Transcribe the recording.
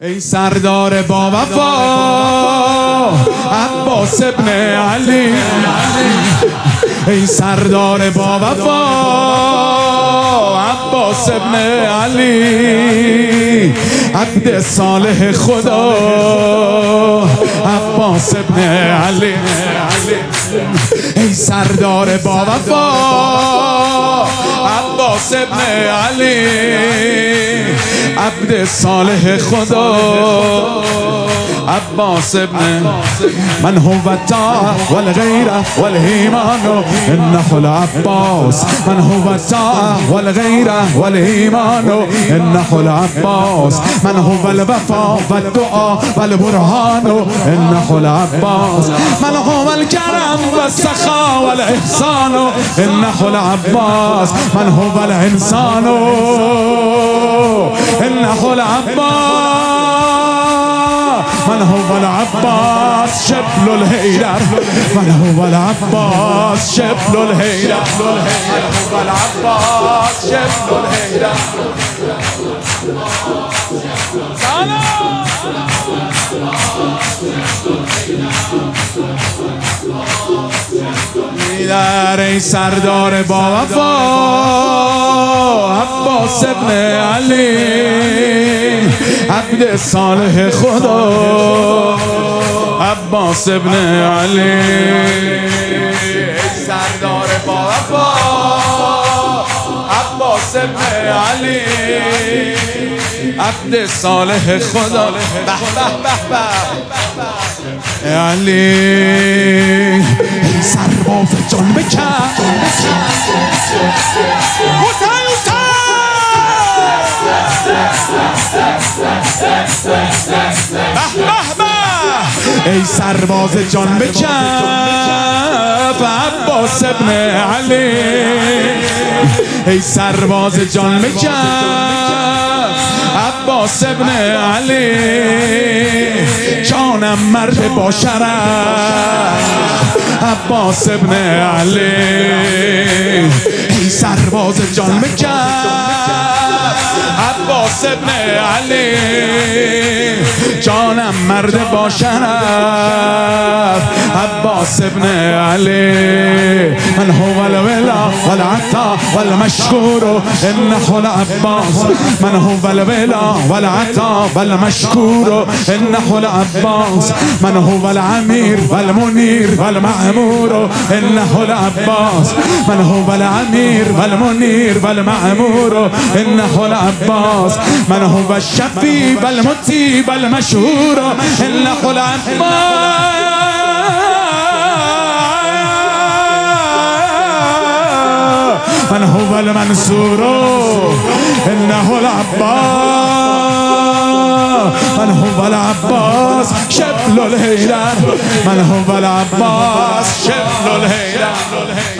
ای سردار با وفا عباس ابن علی، ای سردار با وفا عباس ابن علی، عبد صالح خدا عباس ابن علی. ای سردار با وفا عباس ابن علی، عبد صالح خدا عباس ابن من هو الطاعة والغيرة والإيمان إنه العباس، من هو الطاعة والغيرة والإيمان إنه العباس، من هو الوفاء والدعاء والبرهان إنه العباس، من هو الكرم والسخاء والإحسان إنه العباس، من هو الإنسان إنه العباس، من هو العباس شبل الهيدر، من هو العباس شبل الهيدر، من هو العباس شبل الهيدر. ای سردار با وفا عباس ابن علی، عبد صالح خدا عباس ابن علی، ای سردار با وفا عباس ابن علی، عبد صالح خدا علی. ای سرباز جان بکن ای سرباز جان بکف عباس ابن علی، ای سرباز جان بکف عباس ابن علی، جانم مرد با شرف عباس ابن علی، ای سرباز جان بکف عباس ابن علی، جانم مرد با شرف عباس ابن علی، من هو الولا والعطا والمشكور انه العباس، من هو الولا والعطا والمشكور انه العباس، من هو العمير والمنير والمعمور انه العباس، من هو العمير والمنير والمعمور انه العباس، من هو الشفي والمطيب المشهور انه العباس، من هو المنصور انه العباس، من هو العباس شبل الهيدر، من هو العباس شبل الهيدر.